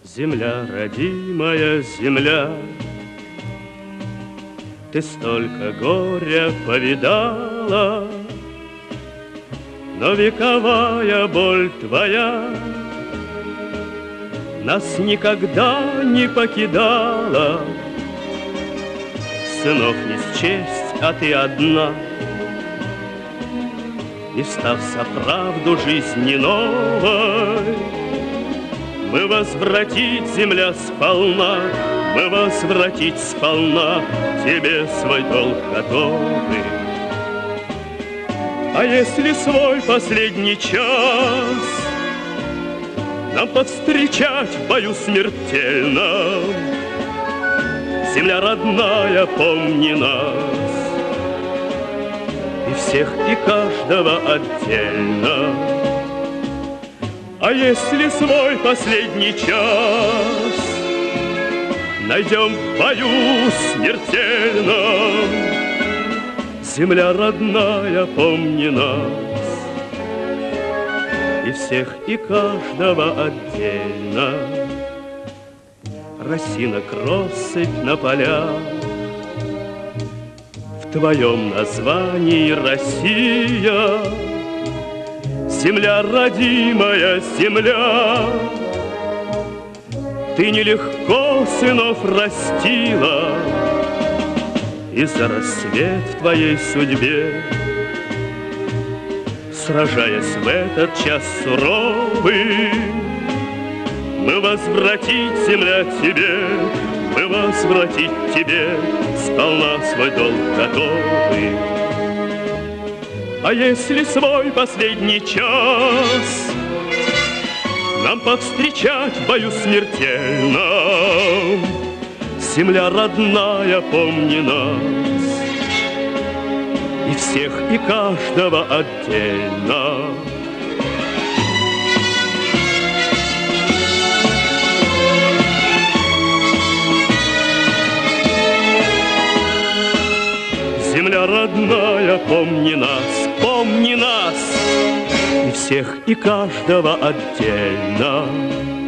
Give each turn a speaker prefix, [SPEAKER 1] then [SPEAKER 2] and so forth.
[SPEAKER 1] Земля, родимая земля, ты столько горя повидала, но вековая боль твоя нас никогда не покидала. Сынов не счесть, а ты одна, и став за правду жизни новой, мы возвратить, земля, сполна, мы возвратить сполна тебе свой долг готовы. А если свой последний час нам повстречать в бою смертельном, земля родная, помни нас, и всех, и каждого отдельно. А если свой последний час найдем в бою смертельном, земля родная, помни нас, и всех, и каждого отдельно. Росинок россыпь на полях, в твоем названии Россия. Земля, родимая земля, ты нелегко сынов растила, и за рассвет в твоей судьбе, сражаясь в этот час суровый, мы возвратить, земля, тебе, мы возвратить тебе сполна свой долг готовы. А если свой последний час нам повстречать в бою смертельном, земля родная, помни нас, и всех, и каждого отдельно. Земля родная, помни нас, и всех, и каждого отдельно.